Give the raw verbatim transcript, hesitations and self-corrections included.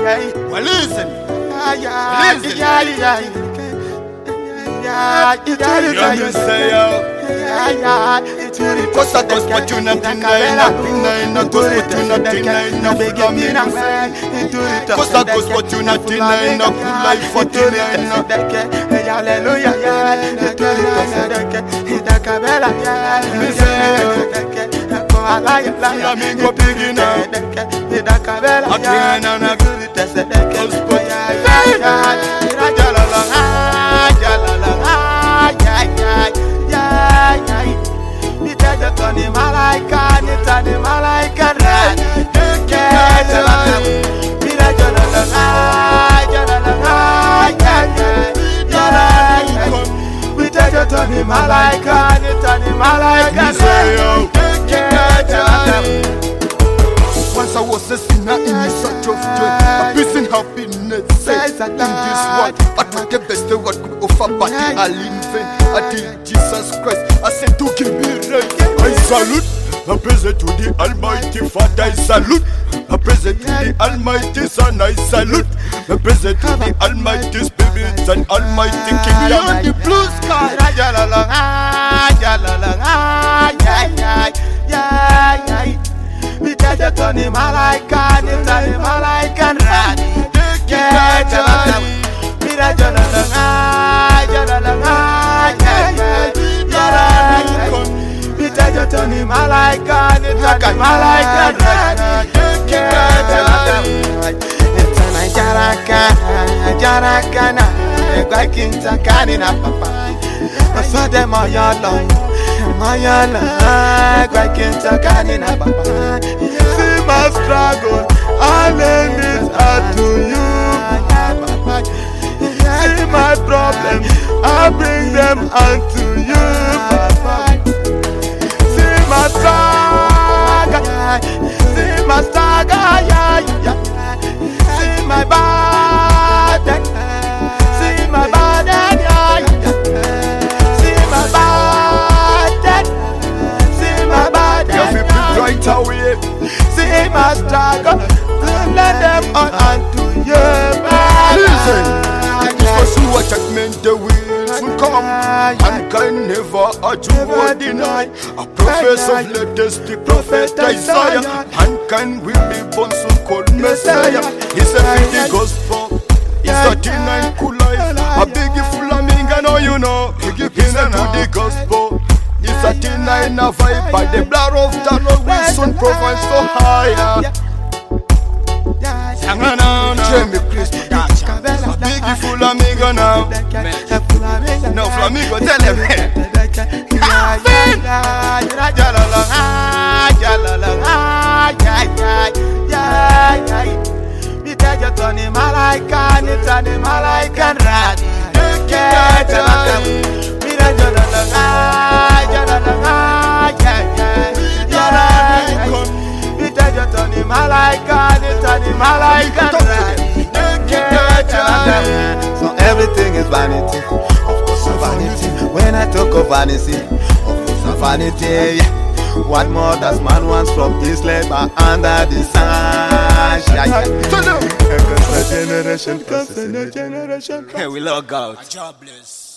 Well, listen. Listen. You me say yo. Cause I goes but you nothing nine, nothing nine, no goes but you nothing nine, no full of me. Cause I goes but you nothing nine, no full life for you nine, no. Hallelujah, me say Flamingo big now. Again and again. Tony Malaika, Tony Malaika, Tony Malaika, Tony Malaika. Once I was a sinner in the search of joy, a peace and happiness says in this world. I took the best of what could offer, but I in vain. I did Jesus Christ, I said to give me right. I salute, I praise to the Almighty Father, I salute. I praise to the Almighty Son, I salute. I praise to the Almighty Spirit and Almighty King beyond the blue sky. Tony Malaika, Tony Malaika, Tony Malaika, Tony Malaika, Jaraka, Jarakana, Gakinta Kanina Papa. I saw them Mayala, Mayala, Gakinta Kanina Papa. See my struggle, I lend it out to you. See my problems, I bring them unto you. See my struggle, see my struggle, yeah, yeah. See my burden, see my burden, yeah, yeah. See my burden, see my burden, you feel yeah, right away. See my struggle, let them all unto you. Listen, just for what judgment the will will come, and can never adjure or deny. A prophet of latest, the prophet Isaiah, and can will be born soon called Messiah. He's a big gospel, he's a nine cool life, a big flamingo, no you know. He's a to the gospel, he's a nine a vibe by the blood of the Lord will soon provide so higher. Jamie Christ, a big flamingo now. No flamingo, tell him. Tony Malaika, Tony Malaika, Tony Malaika, Tony Malaika. So everything is vanity, of course vanity. When I talk of vanity, of course vanity. Yeah. What more does man want from this labor under the sun? Cause the generation, cause the generation. Hey, we log out. Jobless.